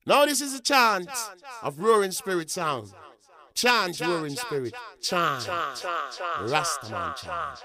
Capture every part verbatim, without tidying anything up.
Now this is a chant of roaring spirit sound. Chant, roaring spirit. Chant. Rastaman chant.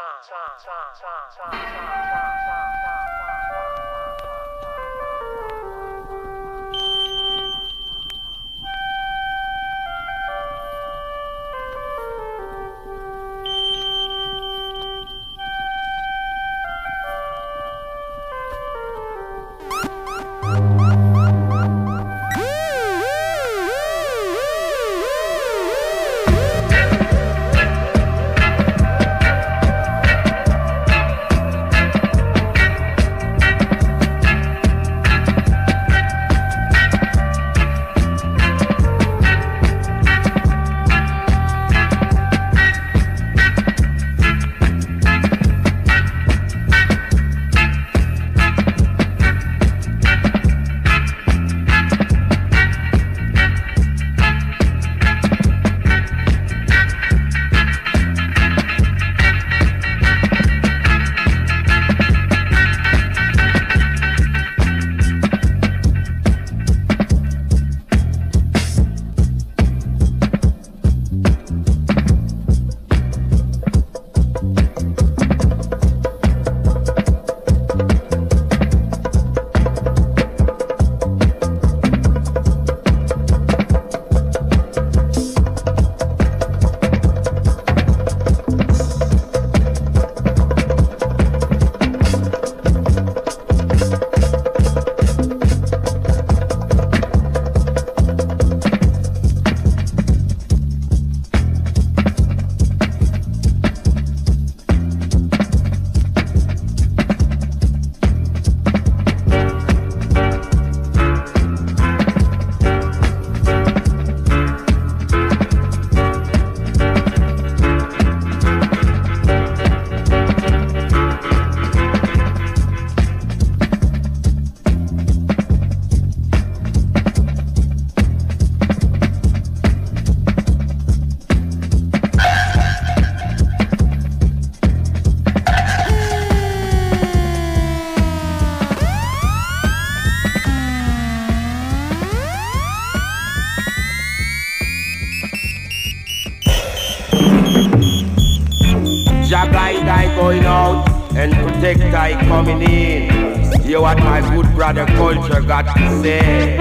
Going out and protect I coming in. Hear what my good brother culture got to say.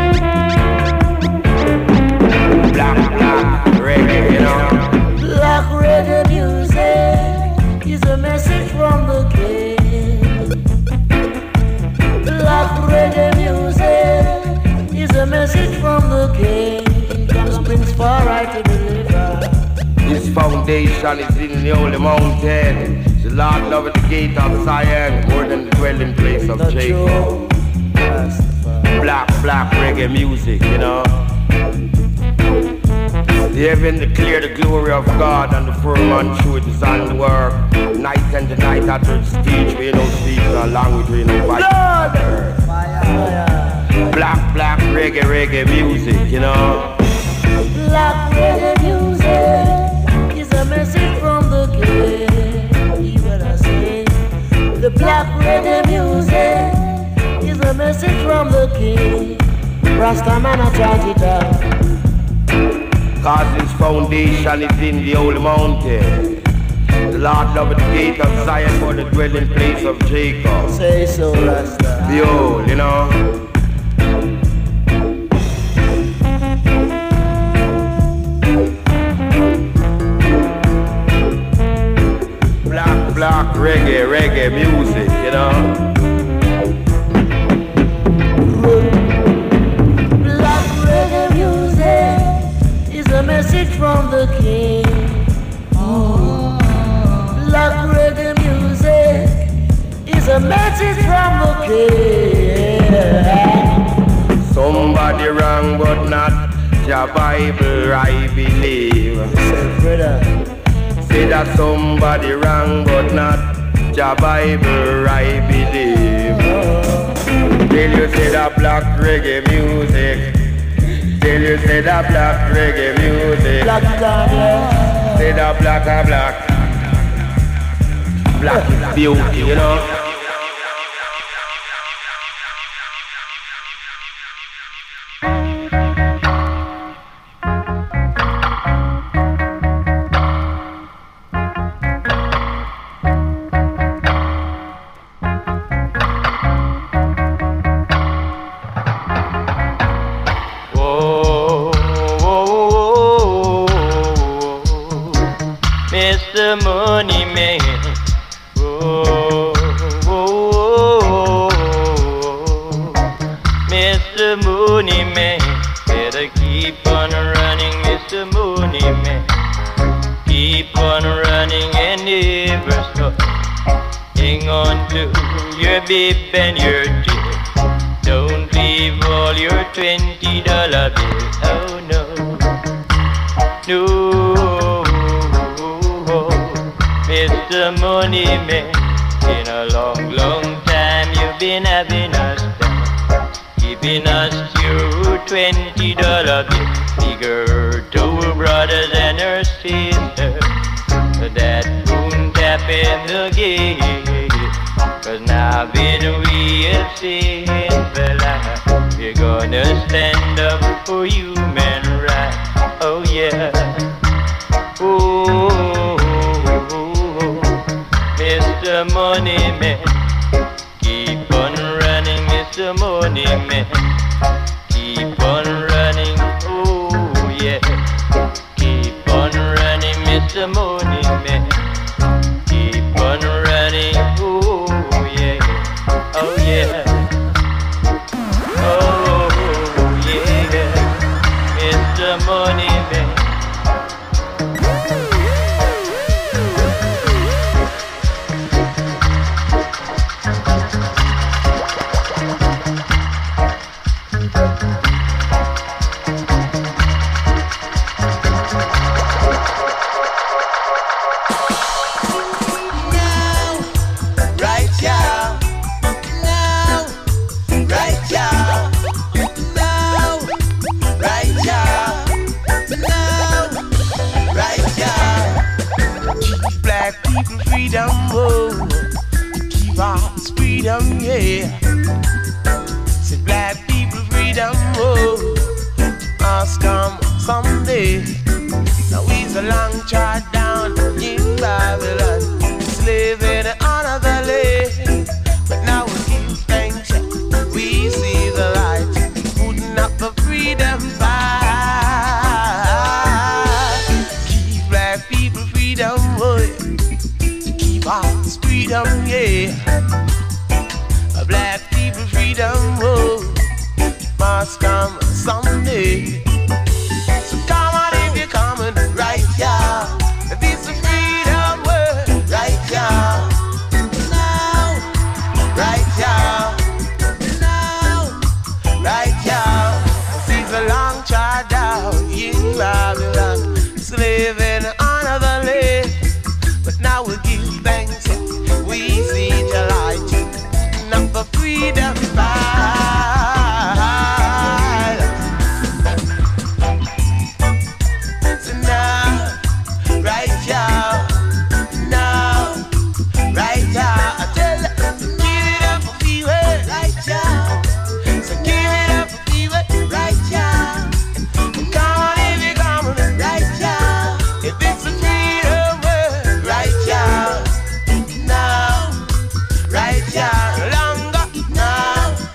Black, black reggae, you know. Black reggae music is a message from the king. Black reggae music is a message from the king. Comes Prince Farai to deliver. His foundation is in the holy mountain. The Lord loveth the gate of Zion more than the dwelling place of Jacob. Black, black reggae music, you know. The heaven declare the glory of God, and the firmament show his handiwork. Night and the night after the stage, we no speak a language, we no fight. Black, black reggae, reggae music, you know. Black reggae music is a message from the king. Even I say, the black reggae music is a message from the king. Rastaman I chant it out. Cause his foundation is in the holy mountain. The Lord loveth the gate of Zion for the dwelling place of Jacob. Say so, Rasta. Behold, you know. Black, black reggae, reggae music, you know. Black reggae music is a message from the king. Oh. Black reggae music is a message from the king. Somebody wrong but not your Bible, I believe. Say, brother. Say that somebody wrong but not your Bible, I believe. Tell you say that black reggae music. Tell you say that black reggae music. Black God, say that black and black. Black is beauty, you know. bib and your tip. Don't leave all your twenty dollar bill. Oh no, no, Mister Money Man. In a long, long time you've been having us down, giving us your twenty dollar bill. Figure to brothers and her sisters that won't tap in the gate. Cause now that we have seen the light, we're gonna stand up for human rights. Oh yeah. Oh, Mister Money Man, keep on running, Mister Money Man. Keep on running, oh yeah. Keep on running, Mister Money Man. Keep on running, oh yeah. Oh yeah. Oh yeah. Mister Money Man. Freedom, oh, keep our freedom, yeah. Say black people freedom, oh, must come someday. Now we's a long trot down in Babylon, slave in another land. But now we give thanks, we see the light, putting up the freedom fight. Keep black people freedom, oh, yeah. Box freedom, yeah. Black people freedom, oh, must come someday. So come on if you're coming, right, yeah. This is freedom word, right, yeah. Now, right, yeah. Now, right, yeah. She's a long child down in Babylon, slave in another land. But now we give thanks, we see the light, not the freedom fight. So now, right now, now, right now, I tell you, give it up for me, right now. So give it up for me, right now. Come on if you're coming, right now. If it's a freedom word, right now, now, right now, longer now,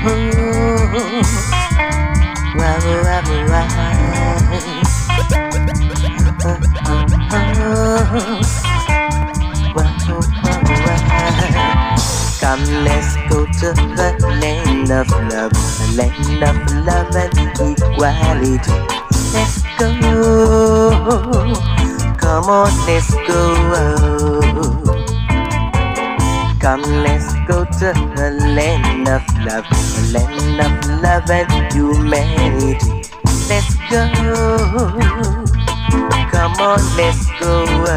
Come, let's go to the land of love, the land of love and equality. Let's go. Come on, let's go. Come, let's go to the land of love, the land of love and humanity. Let's go. Come on, let's go.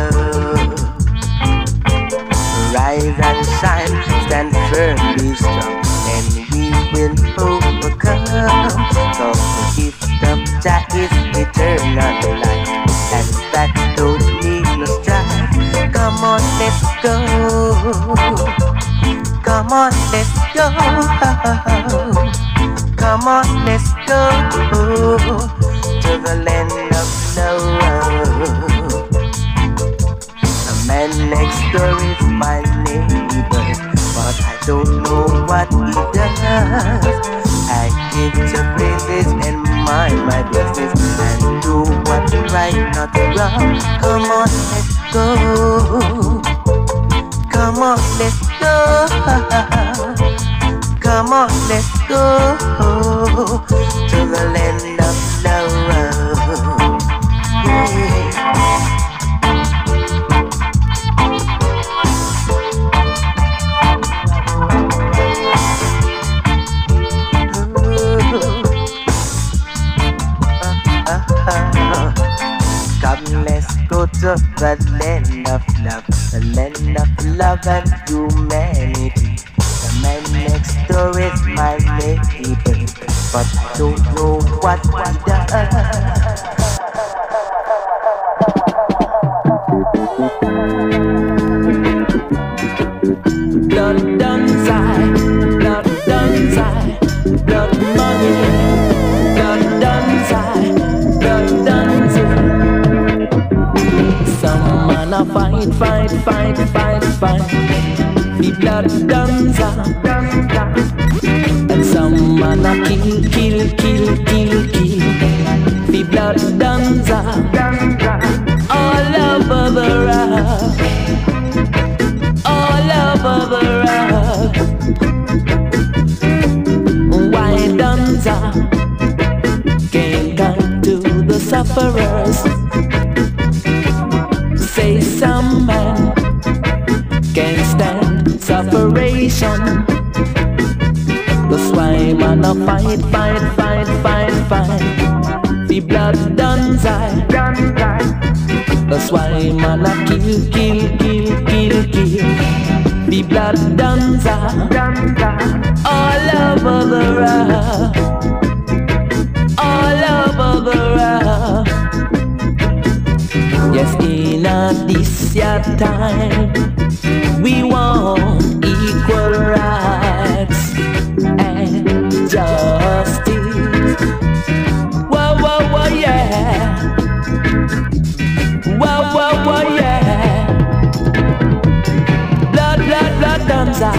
Rise and shine, stand firmly strong, and we will overcome. So the gift of Jah is eternal life, and that don't need no strife. Come on, let's go. Come on, let's go. Come on, let's go to the land of love. The man next door is my neighbor, but I don't know what he does. I give to praises and mind my business and do what's right, not wrong. Come on, let's go. Come on, let's go. Come on, let's go to the land of love. Yeah. Come, let's go to the land of love, the land of love and humanity. The man next door is my neighbor, but I don't know what he does. Blood done side, blood done side, blood money, blood done side, blood done side. Some man a fight, fight, fight, fight, fight. The blood done side, and some man a kill, kill, kill, kill, kill. The blood done side, all over the rock. All over the rock. Why Danza can't come to the sufferers? Say some man can't stand sufferation. That's why man a fight, fight, fight, fight, fight. The blood Danza. That's why man a kill, kill, kill, kill, kill. The blood danza all over the rock, all over the rock. Yes, in a this year time, we want equal rights and justice. Whoa, whoa, whoa, yeah. Whoa, whoa, whoa, yeah. Blood, blood, blood, danza.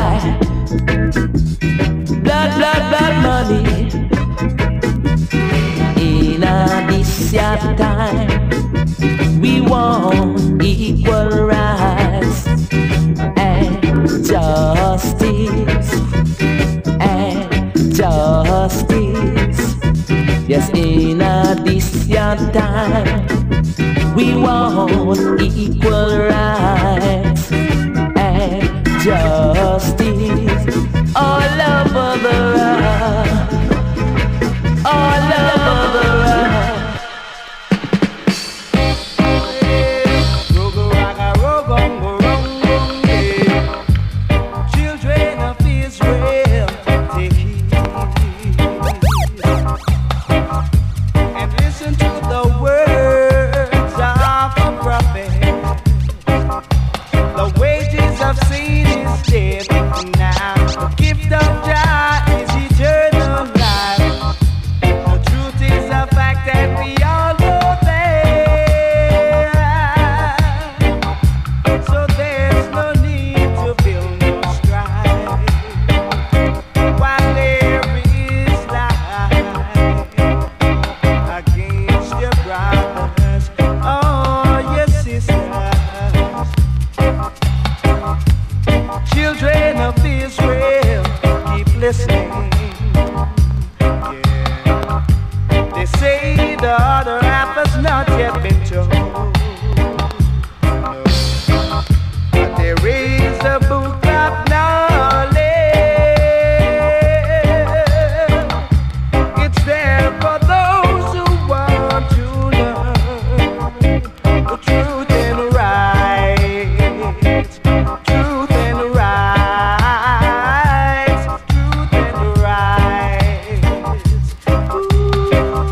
Blood, blood, blood, money. In a this year time, we want equal rights and justice and justice. Yes, in a this year time, we want equal rights and justice all over the rock, all over the rock. Children of Israel, take heed and listen to the words of a prophet. The wages of sin is death. Now the gift of Jah is children of Israel, keep listening. Yeah. They say the other half has not yet been told. No. But there is a book of knowledge. It's there for those who want to learn the truth and right. Truth and right. Truth and right. Ooh.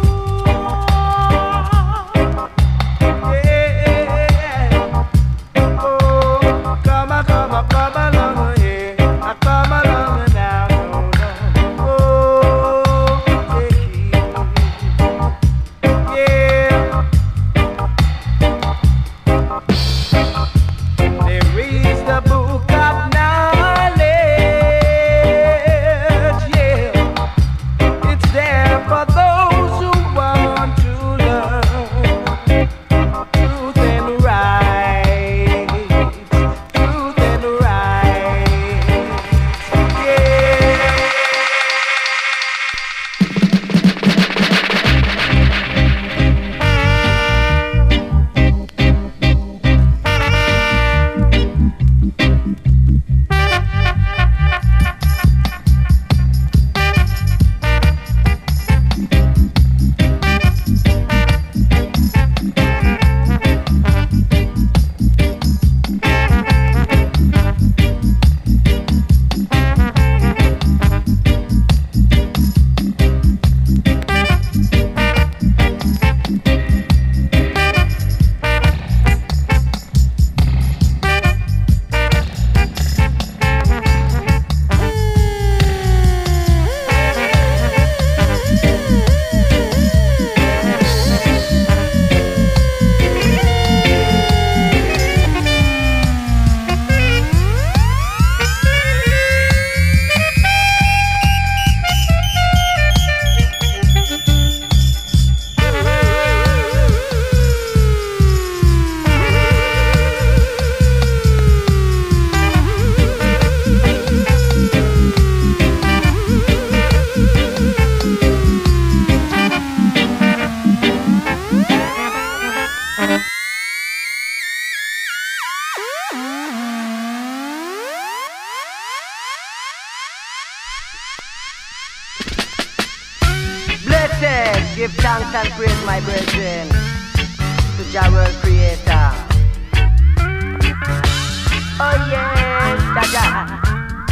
Yeah. Oh, come on, come on, come along, yeah. I come along now, no, no. Oh, take it. Yeah. There is the book of knowledge, yeah. It's there for those who want to learn truth and right, truth and right, yeah. Blessed, give thanks and praise my brethren to Jah world creator. Oh yes, Jah Jah.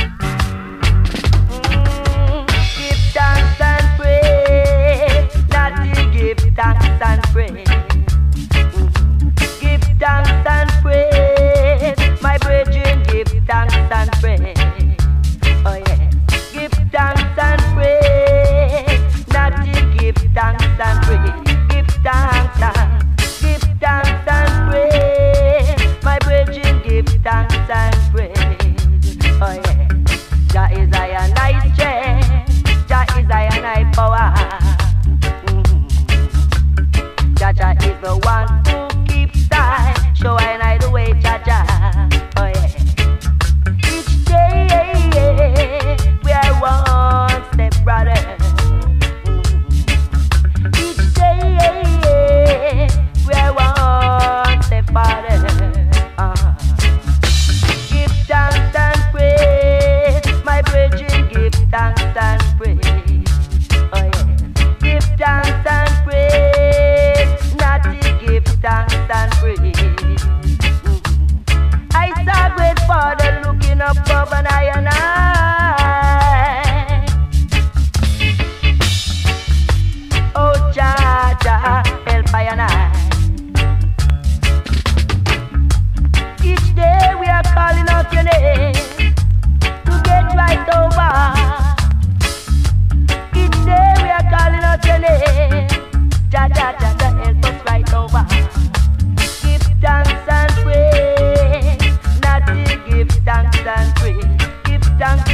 Mm, give thanks and praise, not to give thanks and praise. Mm, give thanks and praise, my brethren, give thanks and praise. Oh yes, give thanks and praise, not to give thanks and praise. Give thanks and give thanks and praise, my brethren, give thanks and praise. Oh yeah, Jah is I and I strength, Jah is I and I power. Mm-hmm. Jah Jah is the one who keeps time, show I and I the way, Jah Jah. Oh yeah, each day we are one step brother. Each day we are one step farther. Uh-huh. Give thanks and praise, my brethren, give thanks and praise. Oh yeah, give thanks and praise, not to give thanks and praise. Mm-hmm. I saw great Father looking up above and I and I. Oh Jah Jah, help I and I. Each day we are calling out your name to get right over. Each day we are calling out your name, Jah Jah Jah Jah, help us right over. Give thanks and praise, not to give thanks and praise. Give thanks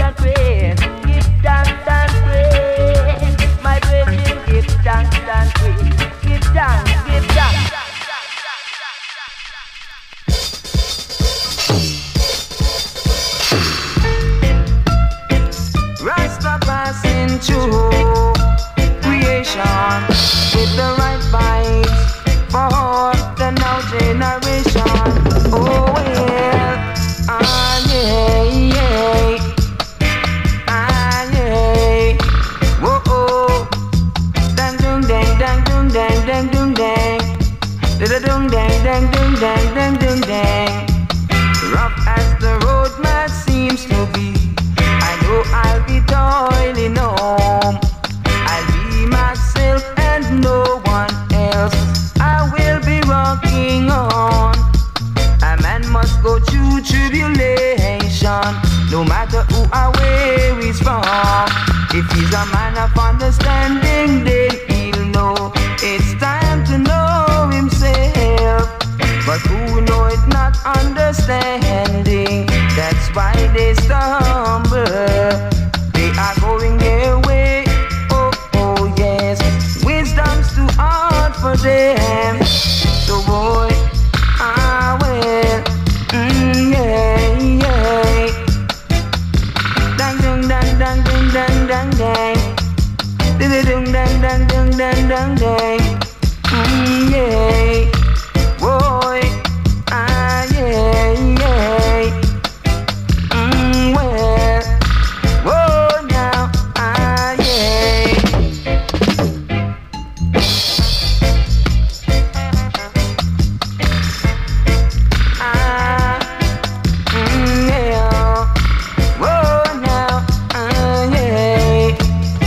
true creation with the right vibes for the now generation. Oh well, ah yeah, yeah, ah yeah, whoa oh, dang dung dang dang dung dang dang dung dang, da da dung dang dang dung dang dang dung dang. Rough as the road might seems to be, I know I'll be toiling home. I'll be myself and no one else. I will be rocking on. A man must go through tribulation, no matter who or where he's from. If he's a man of understanding, then he'll know it's time to know himself. But who know it not understanding, that's why they stumble. They are going their way, oh, oh yes. Wisdom's too hard for them. So boy, ah well, mm, yeah, yeah. Dang, dang, dang, dang, dang, dang, dang, dang. Ding, dang, dang, dang, dang, dang, dang. Mm, yeah. Boy, ah, yeah, yeah. Mm, well, whoa, now, ah, yeah. Ah, mm, yeah. Whoa, now, ah, yeah.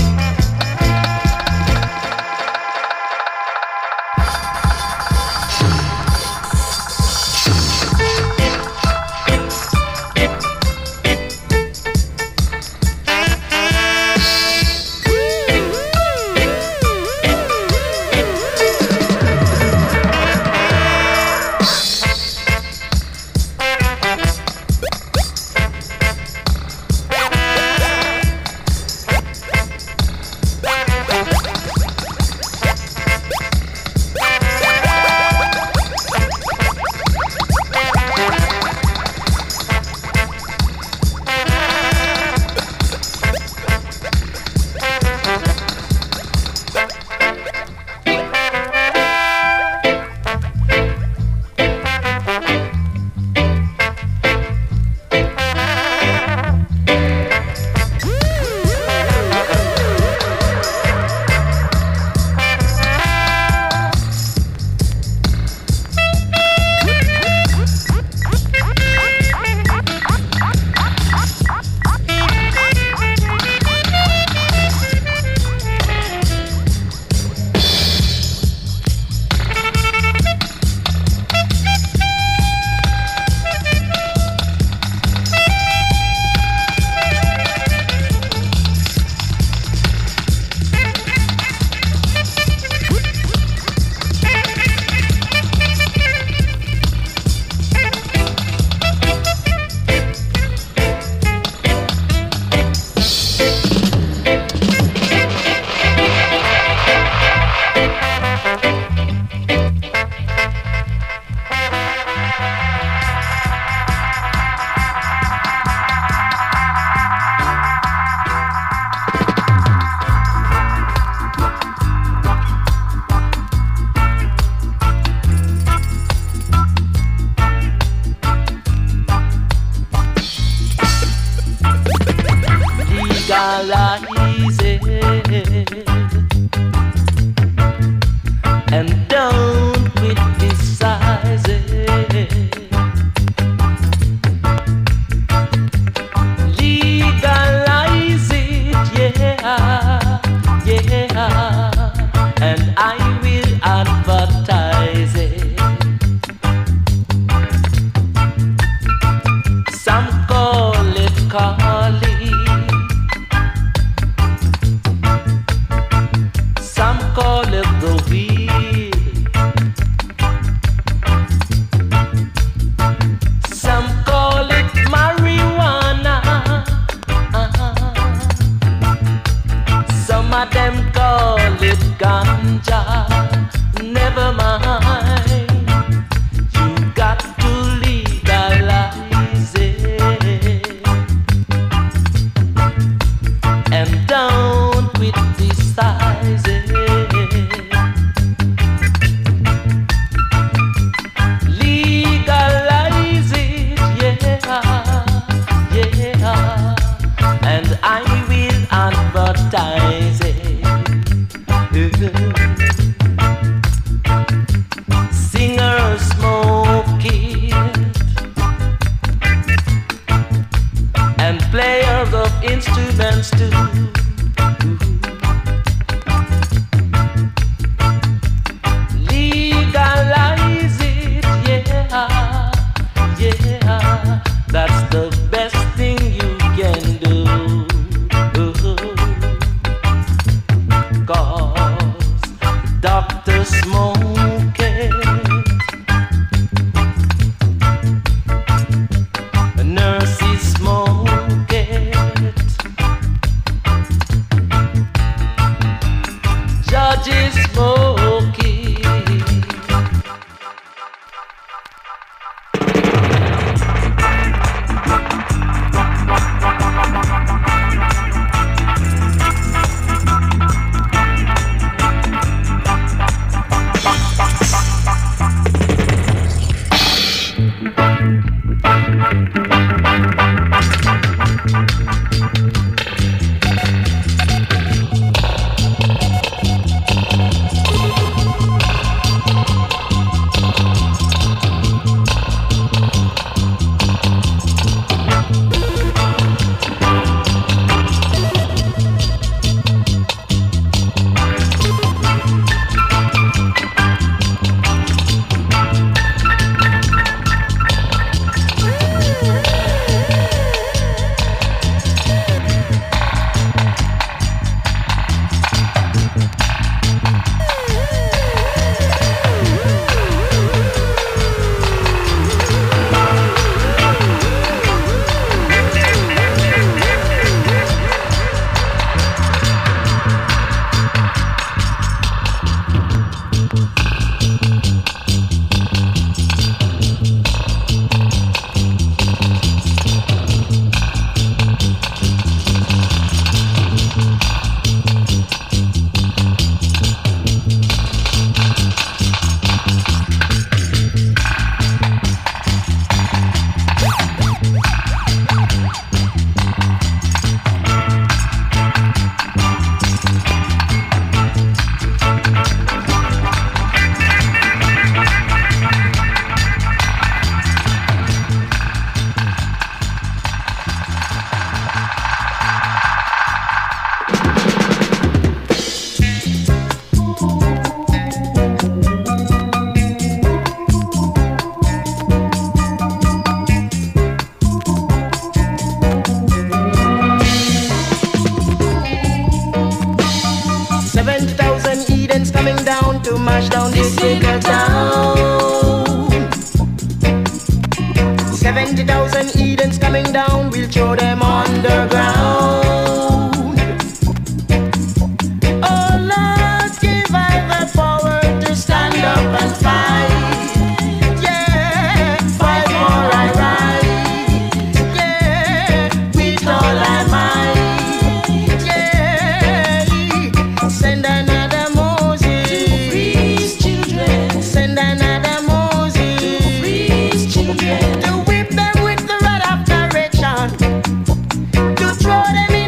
Legalize it and don't criticize it. Legalize it, yeah, yeah, and I will advertise it. Some call it calling, some call it the weed, some call it marijuana, uh-huh. Some of them call it ganja. Never mind, you got to legalize it and don't baptizing. Singer smoke it, and players of instruments too. Legalize it, yeah, yeah. That's the best thing you can do. Cause doctors smoke it, nurses smoke it, judges smoke it. seventy thousand Edens coming down, we'll throw them underground. Oh Lord, give I the power to stand up and fight. Yeah, fight for our right. Yeah, with all our might. Yeah, send another Moses to free his children. Send another Moses to free his children. To whip them with the rod of correction, to throw them in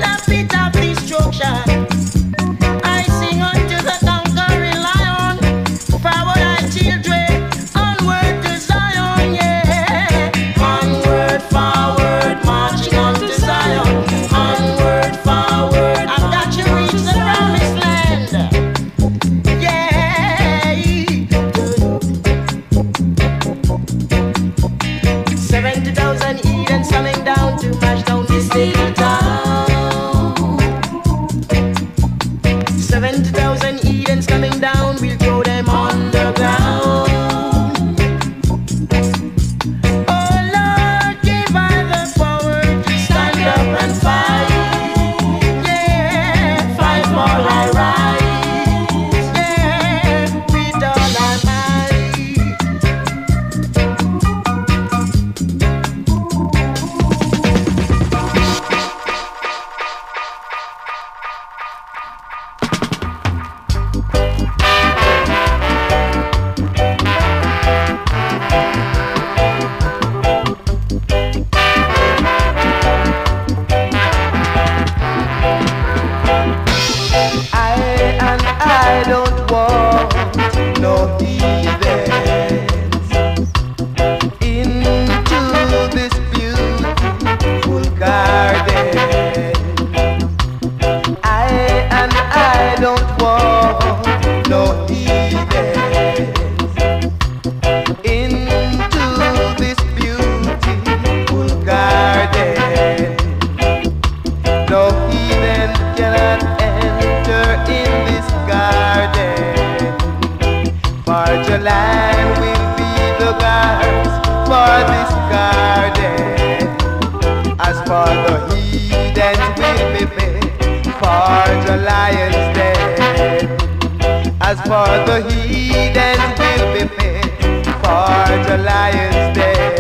for the lion's den. As for the heathens will be paid for the lion's den.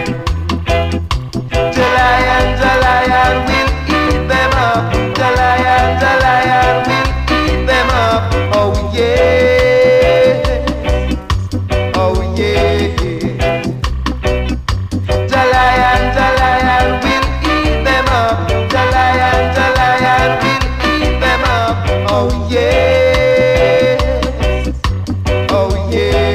The lion, the lion will eat them up. The lion, the lion will eat them up. Oh yeah, oh yeah. The lion, the lion will eat them up. The lion, the lion will eat them up. Oh yeah, oh yeah.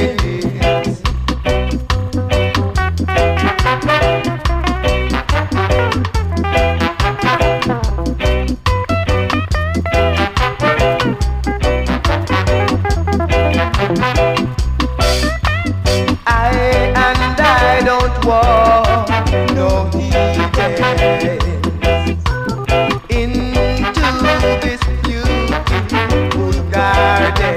War, no heathens into this beautiful garden.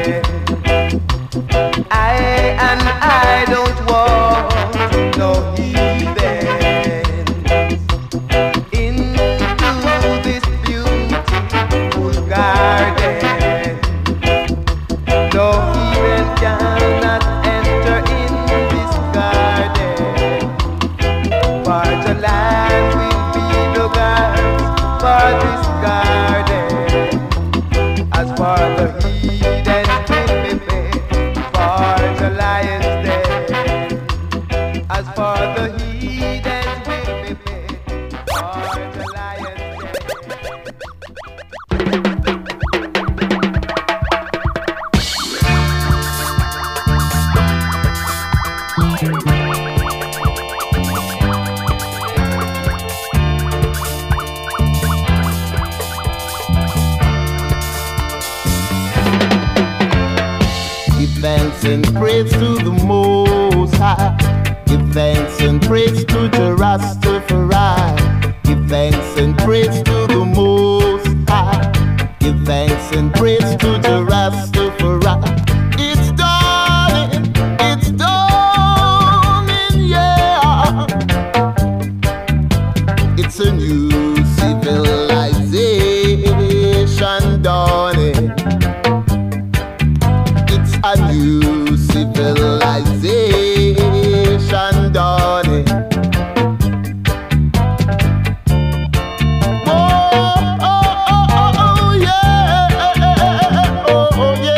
I and I don't want no heathens into this beautiful garden. No heathen cannot enter in this garden. For the land will be the guards for this garden. As for the heathen will be paid for the lion's den. As for the heathen will be paid for the lion's thanks and praise to the Most High. Give thanks and praise to the Rastafari. Give thanks and praise to the Most High. Give thanks and praise to the Rastafari. It's dawning, it's dawning, yeah. It's a new civilization dawning. A new civilization dawning. Oh, oh, oh, oh, yeah, oh, oh, yeah.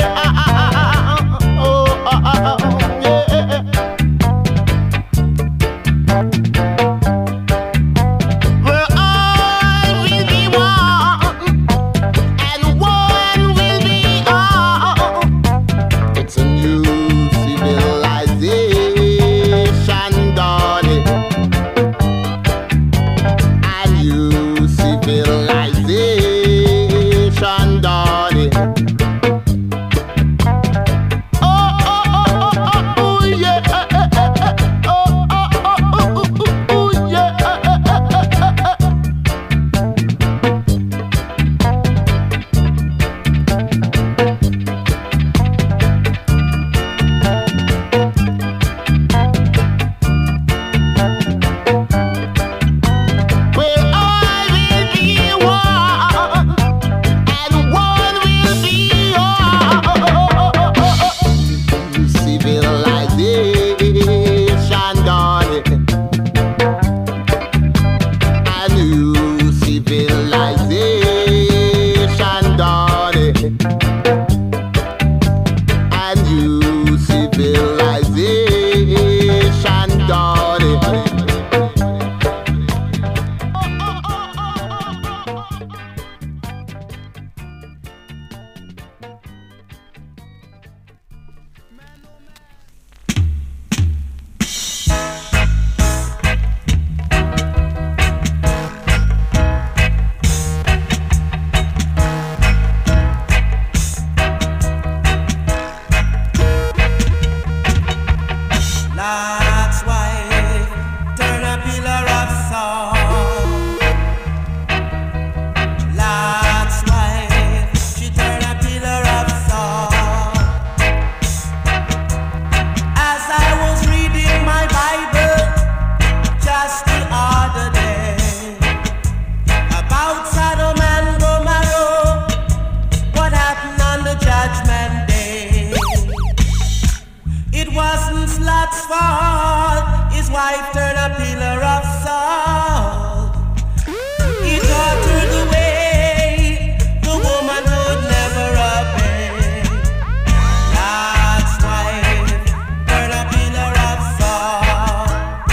fall, his wife turned a pillar of salt. He taught her the way the woman would never obey. Lot's wife turned a pillar of salt.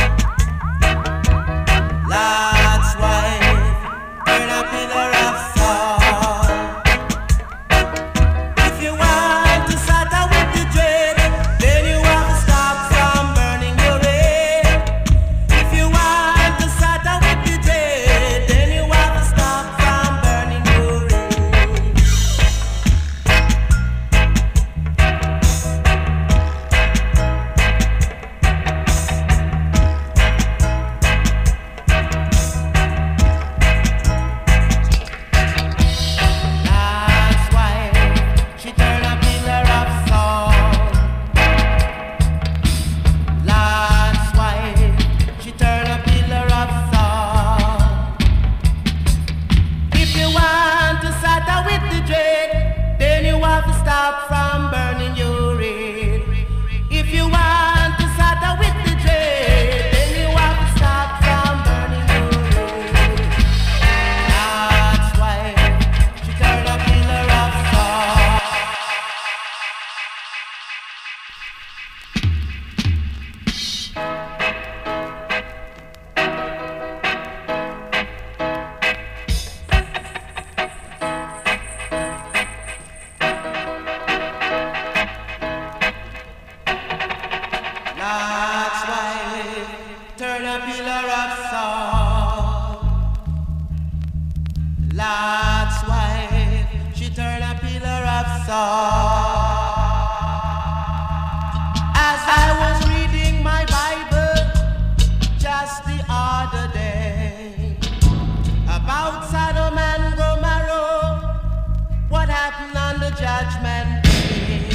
Lot's wife turned a pillar of salt. If you want to start out with the dread, then you have to stop from burning your head. If you want to start out with the dread, then you have to stop from burning your head. Lot's wife, she turned a pillar of salt. Lot's wife, she turned a pillar of salt. If you want to start out with the dread, then you have to stop from burning your head. If you want to start out with the dread, then you have to stop from burning your head. Lot's wife, she turned a pillar of salt. Lot's wife, turn a pillar of salt. Lot's wife, she turned a pillar of salt. As I was reading my Bible just the other day about Sodom and Gomorrah, what happened on the judgment day?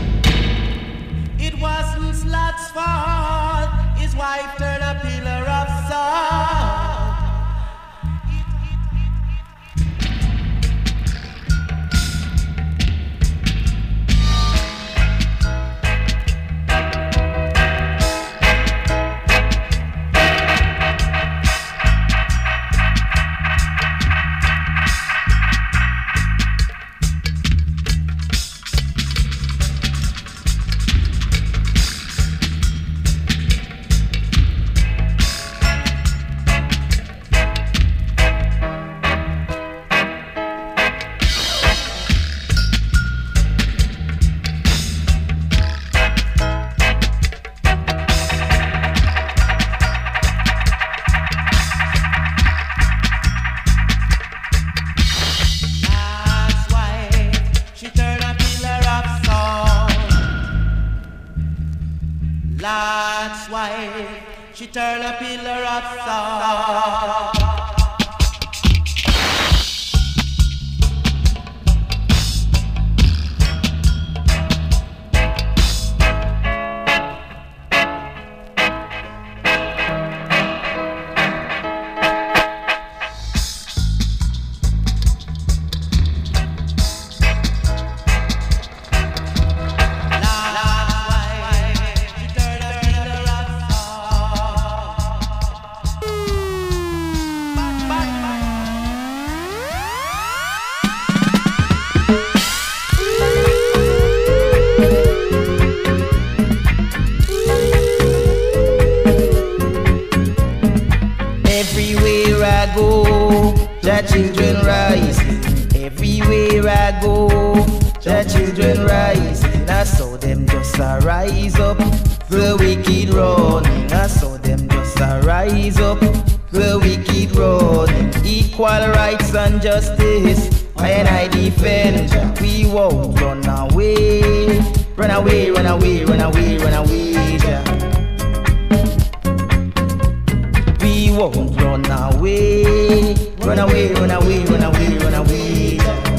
It wasn't Lot's fault, his wife turned a pillar of salt. Lot's wife, she turned a pillar of salt. Lot's wife, she turned a pillar of salt. Everywhere I go, the children rising. Everywhere I go, the children rising. I saw them just a rise up, the wicked running. I saw them just a rise up, the wicked running. Equal rights and justice, I and I defend. We won't run away, run away, run away, run away, run away. We won't run away, run away, run away, run away, run away.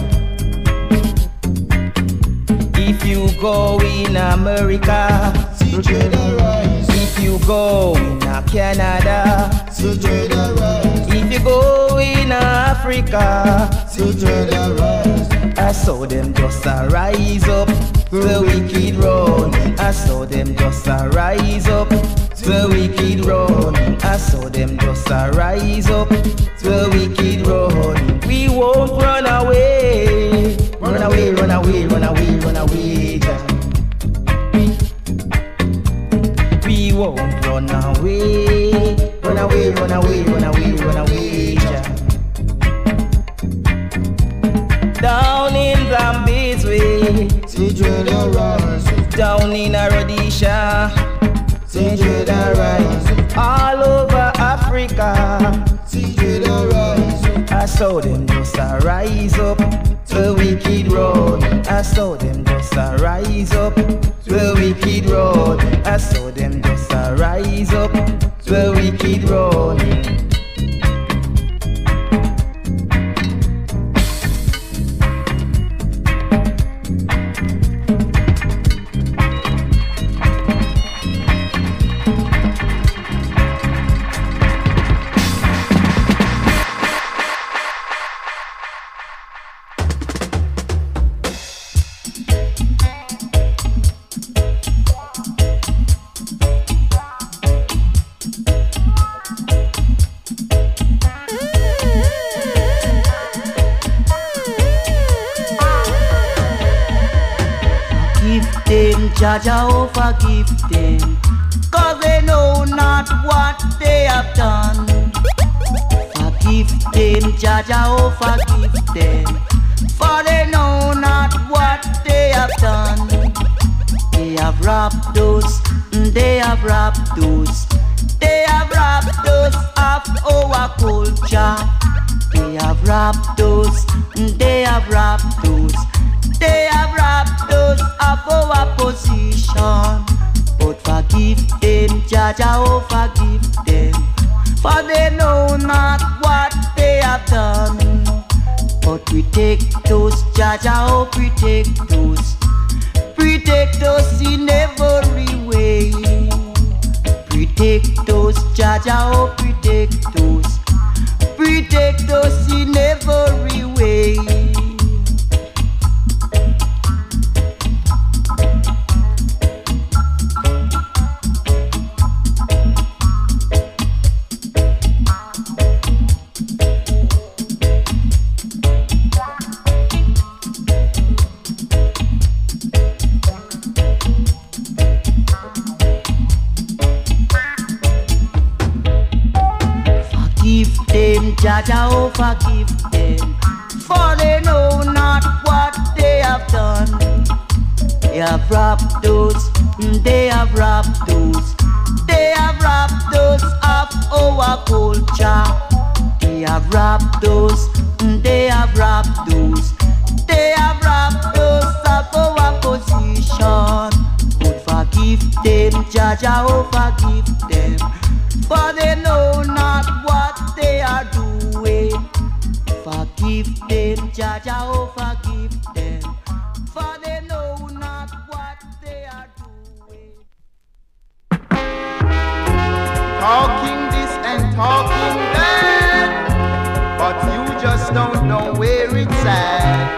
If you go in America, if you go in Canada, if you go in Africa, I saw them just a rise up. The wicked run. I saw them just a rise up. The wicked run. I saw them just a rise up. The wicked run. We won't run away. Run away, run away, run away, run away. We won't run away. Run away, run away, run away, run away. Down in Zambi's way, children arise. Down in Rhodesia, children arise. All over Africa, children arise. I saw them just a rise up. The wicked road. I saw them just a rise up. The wicked road. I saw them just a rise up. The wicked road. Jaja, oh forgive them, cause they know not what they have done. Forgive them, Jaja, oh forgive them, for they know not what they have done. They have robbed us, they have robbed us, they have robbed us of our culture. They have robbed us, they have robbed us, they have robbed us of our position. But forgive them, Jaja, oh forgive them, for they know not what they have done. But protect us, Jaja, oh protect us, protect us in every way. Protect us, Jaja, oh protect us, protect us in every way. Jaja, oh forgive them, for they know not what they have done. They have robbed us, they have robbed us, they have robbed us of our culture. They have robbed us, they have robbed us, they have robbed us of our position. But forgive them, Jaja, oh forgive them, for they know not what they are doing. Forgive them, Jaja, oh forgive them, for they know not what they are doing. Talking this and talking that, but you just don't know where it's at.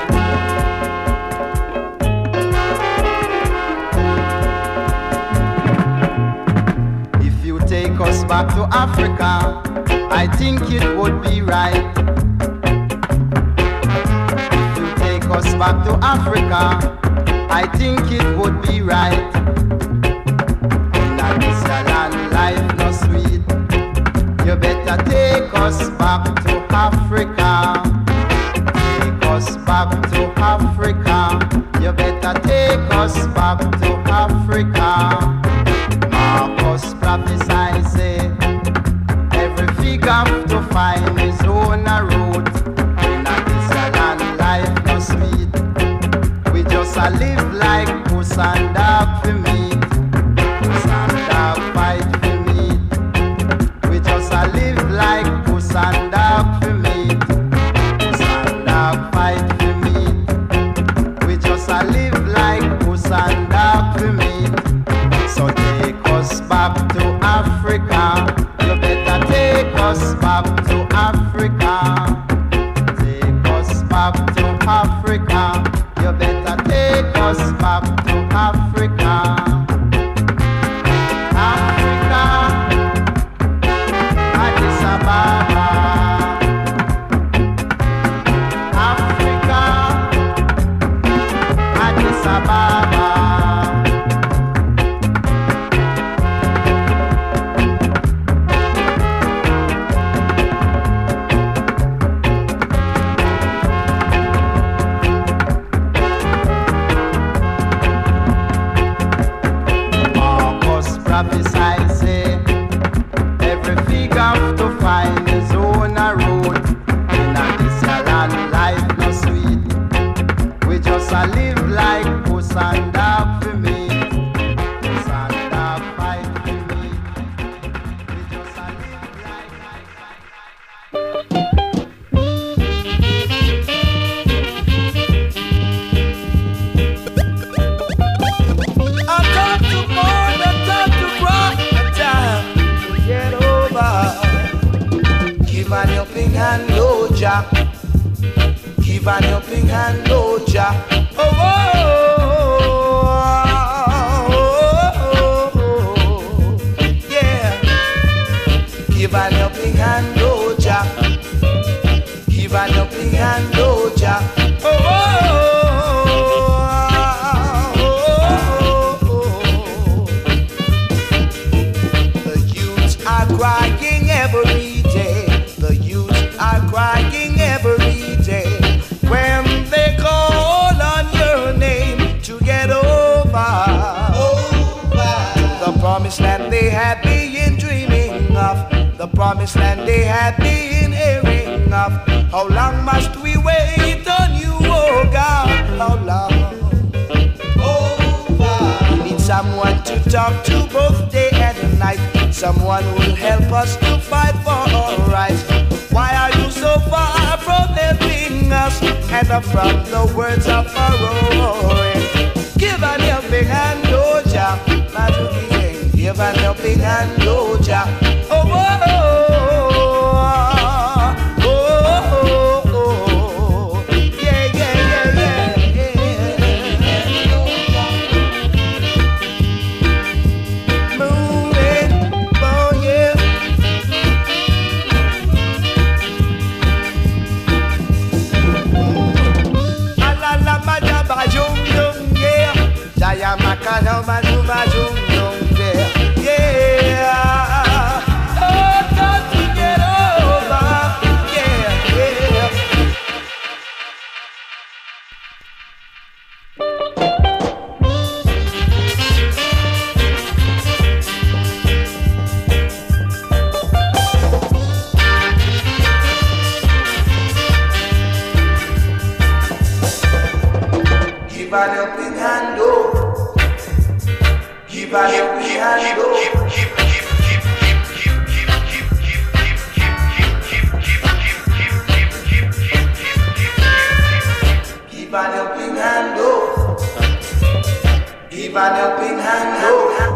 If you take us back to Africa, I think it would be right. If you take us back to Africa, I think it would be right. In a this land life no sweet, you better take us back to Africa. Take us back to Africa. You better take us back to Africa. Marcus prophesied, say, every fig have to find his own road. In a this land life no sweet, we just a live like puss and dog for meat. Puss and dog fight for meat. We just a live like puss and dog for meat. Puss and dog fight for meat. We just a live like puss and dog for meat. So take us back to Africa. You better take us back to Africa. Take us back to Africa. Africa. You better take us back to Africa. Africa, Addis Ababa. Africa, Addis Ababa. Prophesizing, every figure have to find his own road. In this land, life no sweet. We just a live like puss and dog for me. Puss and dog fight for me. We just a live like. I talk to more than talk to rock the time to get over. Give an helping hand, no jack. Give an helping hand, no jack. Oh, oh, oh, oh, oh, yeah. Give an helping hand, no jack. Give an helping hand, no jack. Oh, oh, oh. Crying every day, the youth are crying every day when they call on your name to get over, over. The promised land they had been dreaming of, the promised land they had been hearing of. How long must we wait on you, oh God? How long? Over. We need someone to talk to both day and night. Someone will help us to fight for our rights. Why are you so far from helping us and from the words of Pharaoh? Give an helping hand, no Jah. Give an helping hand, no Jah. Oh, oh, oh, oh, oh, oh, yeah, yeah, yeah, yeah. Moving. Makana mazuma jumbe, yeah. Oh, got to get over, yeah, yeah. Give an helping hand, oh. Give an helping hand, oh. Give an helping hand, oh. Give an helping hand, oh.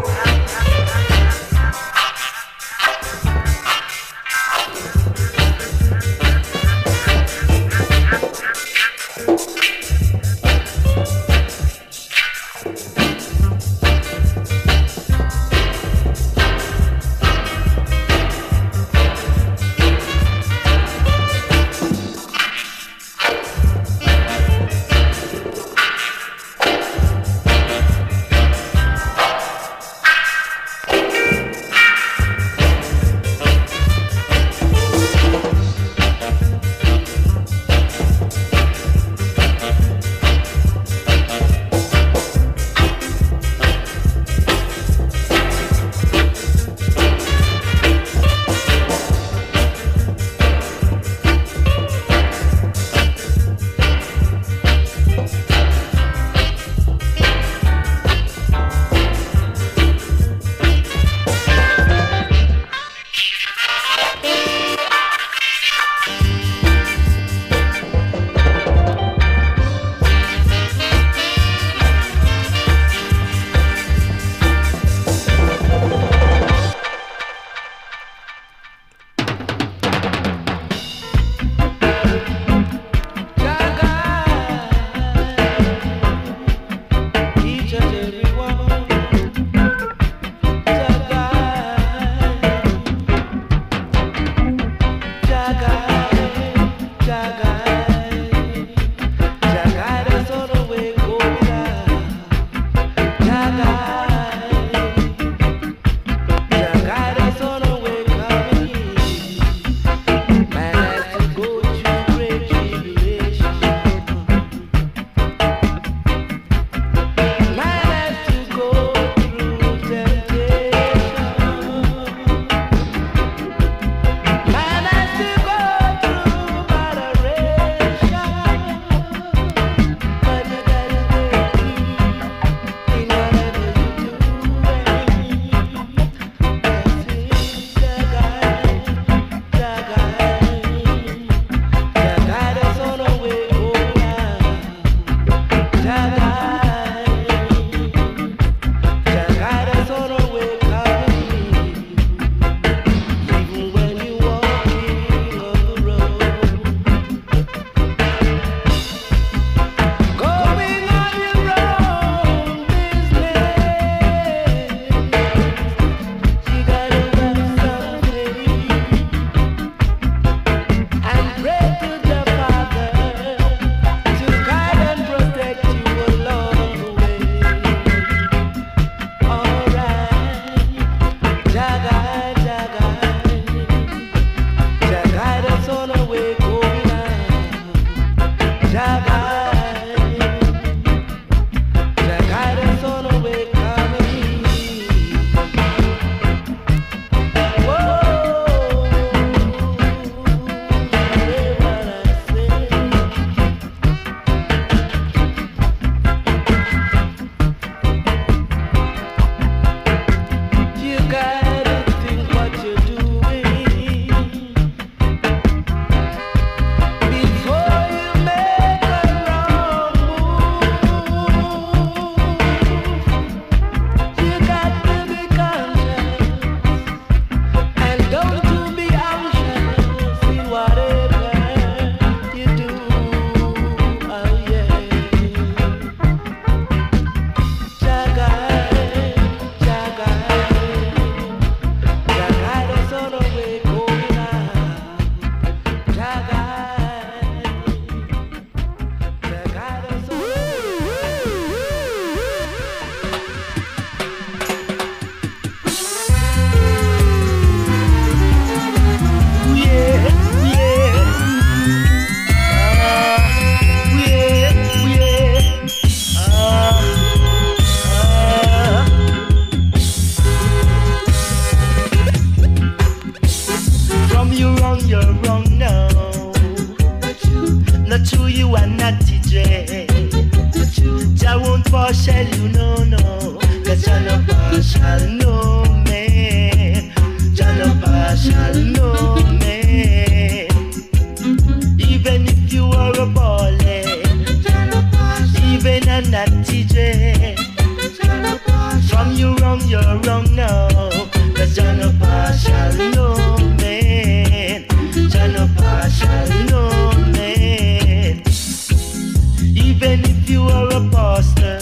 true you are not T J. Jah won't partial you, no, no. Cause Jah no partial, no man. Jah no partial, no man. Even if you are a baller, even a not T J. From you wrong, you're wrong now. Cause Jah no partial, no man. Jah no partial, no man. Even if you are a pastor,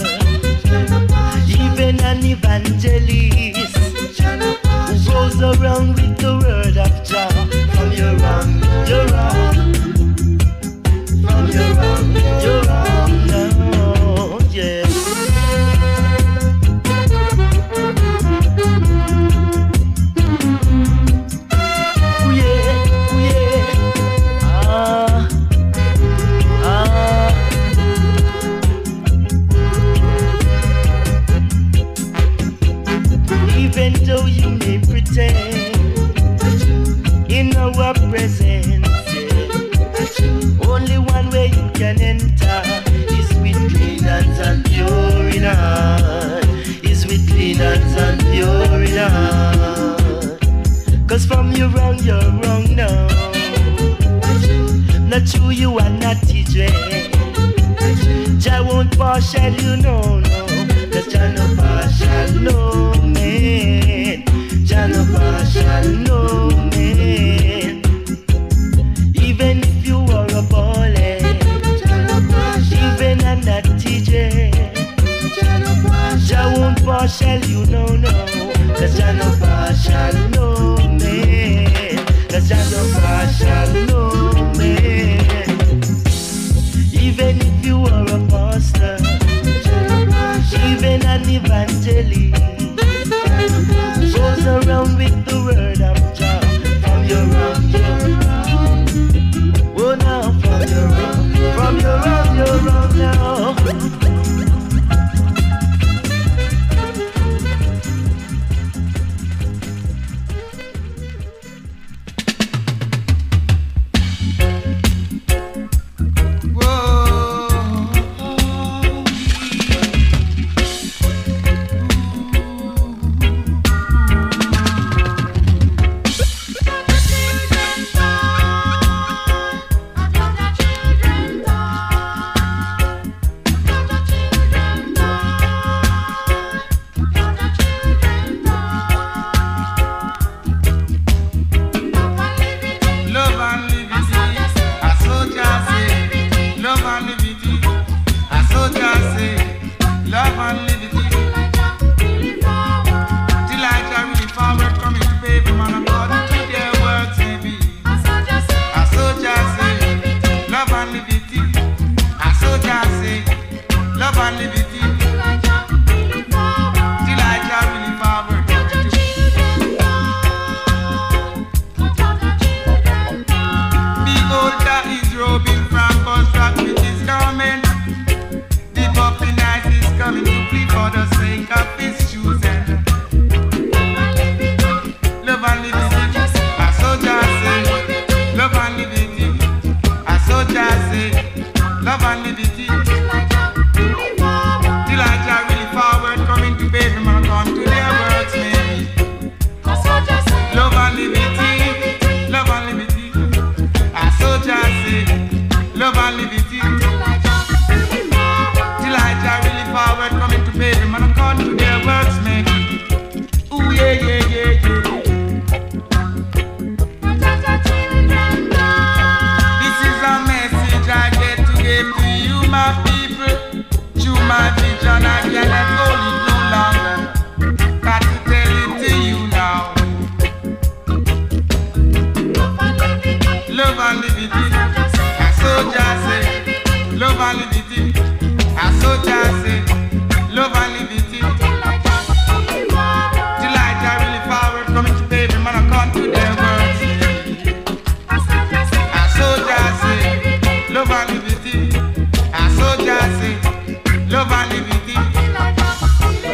even an evangelist who goes around with the word of Jah. From you're wrong, you're wrong. From you're wrong, you're wrong now, yeah. Ooh yeah, ooh yeah. Ah, ah. Even though you may pretend in our presence, yeah, only one way you can enter is with clean hands and pure in heart. Is with clean hands and pure in heart. Cause from you wrong, you're wrong now. Not true, you are not T J. Jah won't partial you, no, no. Cause Jah no partial, no man. Jah no partial, no man. Even if you are a baller, even a not T J, Jah won't partial you, no, no. Cause Jah no partial, no man. Cause Jah no partial, no man. Even if you are a pastor, even an evangelist goes around with the word of Jah. From your wrong, you're wrong. Oh now, from your wrong, from your wrong, you're wrong now. Love and liberty.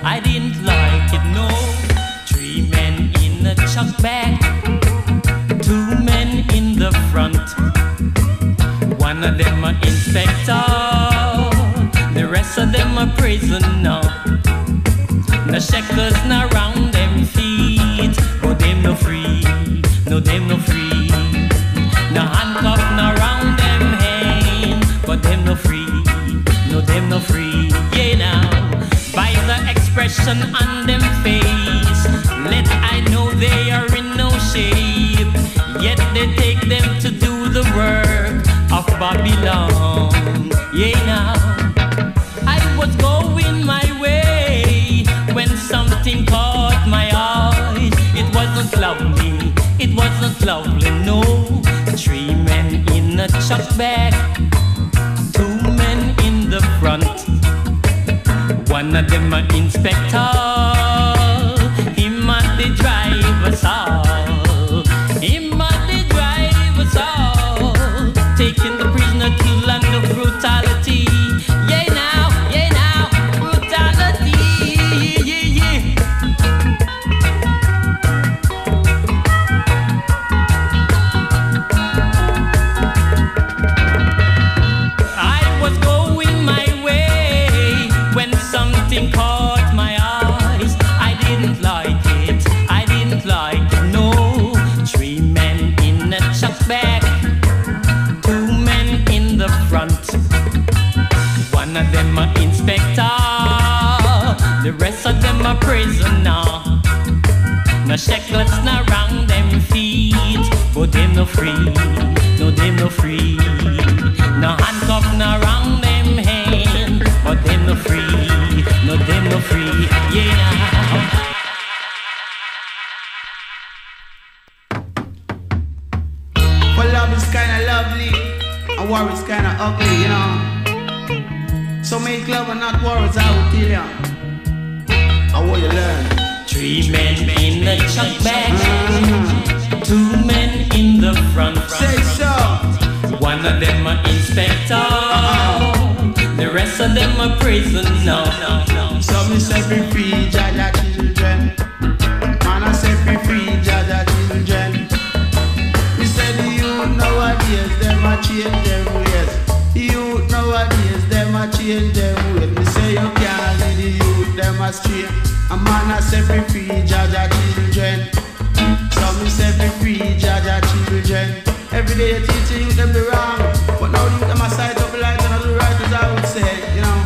I didn't like it, no. Three men in a chuck bag, two men in the front. One of them a inspector, the rest of them a prisoner. No shackles no round them feet, but them no free, no them no free. No handcuff no round them hand, but them no free, no them no free. Yeah now, by the expression on them face, let I know they are in no shape. Yet they take them to do the work of Babylon. Yeah now, I was going my way when something caught my eyes. It wasn't lovely, it wasn't lovely, no. Three men in a chuck bag, two men in the front. One of them an inspector, him and the drivers all, him and the drivers all, taking the prisoner to land of brutality. Yeah now, yeah now, brutality, yeah, yeah. I was going my way when something caught my eyes. I didn't like it, I didn't like it, no. Three men in a chuck bag, two men in the front. One of them a inspector, the rest of them a prisoner. No shackles no round them feet, but them no free, no them no free. No handcuff no round them hand, but them no free, no them no free. Yeah now. But love is kinda lovely, and war is kinda ugly, you know. So make love and not wars, I will tell ya. I want you learn. Three men in a chuck bag, two men in the front. Say so. One of them a inspector, the rest of them a prisoner. So me set me free, Jaja children. Man, I set me free, Jaja children. Me said the youth nowadays, them a change them ways. The youth nowadays, them a change them ways. Me say you can't lead the youth, them a stray. A man a set me free, Jaja children. So me set me free, Jaja children. Every day you teach you them the wrong, but now you them a side up the light and do right as I would say, you know.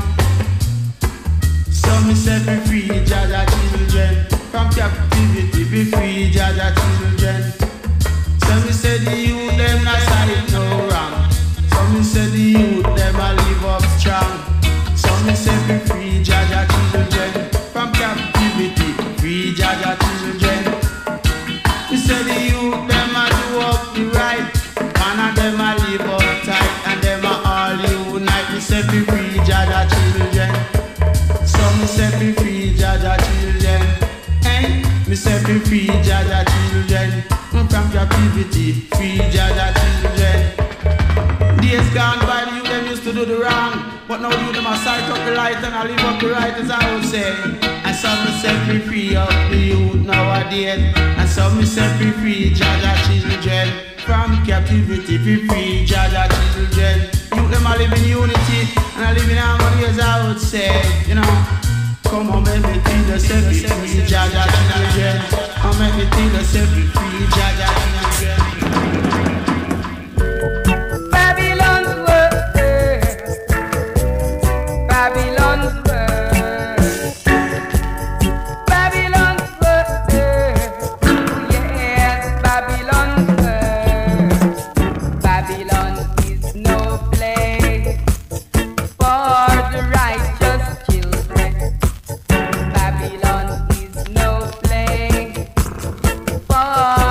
So me set me free, Jaja children. From captivity, be free, Jaja children. So me say the youth them not side no wrong. So me say the youth them a live up strong. So me set me free, Jaja children. From captivity, free, Jaja children. Me say the youth them a do up the right. Man and them a live up tight, and them a all unite. Me say me free, Jaja children. So me say me free, Jaja children. Hey, me say me free, Jaja children. From captivity, free, Jaja children. Days gone by, the youth them used to do the wrong, but now you them a sight up the light and I live up the right, as I would say. And so me set me free up the youth nowadays. And so me set me free, Jaja children. From captivity, be free, Jaja children. You them a live in unity and I live in harmony, as I would say. You know, come on, make me feel the set me free, Jaja children. Come make me feel the set me free, Jaja children. Babylon's word, Babylon's word, Babylon's word, yes, Babylon's word. Babylon is no place for the righteous children. Babylon is no place for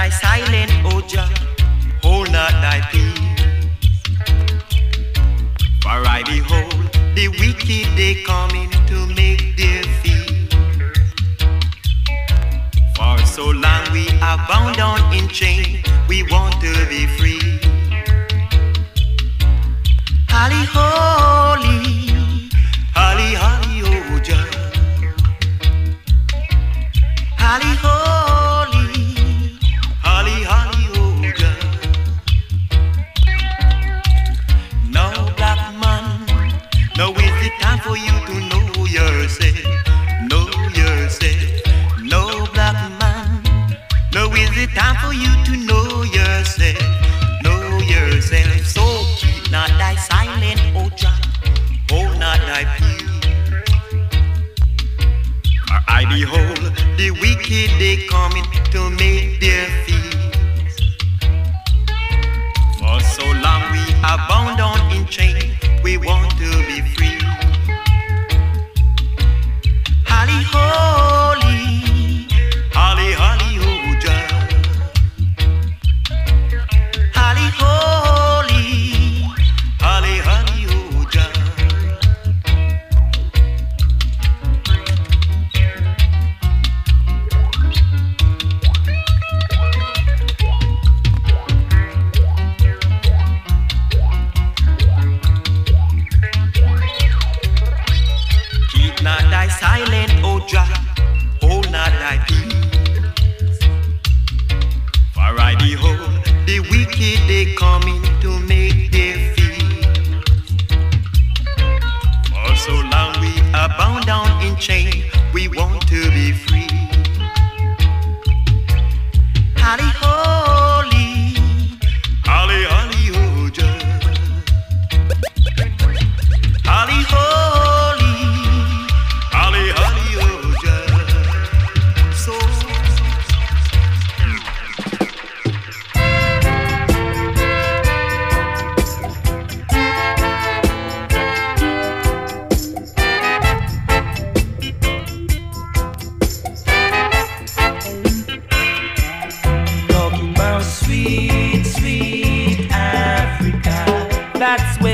thy silent, O Jah, hold not thy peace. For I behold the wicked, they coming to make their feast. For so long we are bound down in chain, we want to be free. Holly, holy, holly, holly, O Jah. Holly, holy, holly, holly, O Jah. Now, black man, now is the time for you to know yourself, know yourself. No, black man, now is the time for you to know yourself, know yourself. So keep not thy silent, O Jah, hold not thy peace. For I behold the wicked, they coming to make their feast. For so long we are bound down in chain, we want to be free. Holly, holy, holly, holly, O Jah. Holly, holy, holly, holly, O Jah. Keep not thy silent, O Jah, hold not thy peace. For I behold the wicked, they coming to make their feast. For so long we are bound down in chain, we want to be free. Holly, holy, holly, holly, O Jah. Holly, holy, holly, holly, O Jah. So talking about sweet, sweet Africa. That's where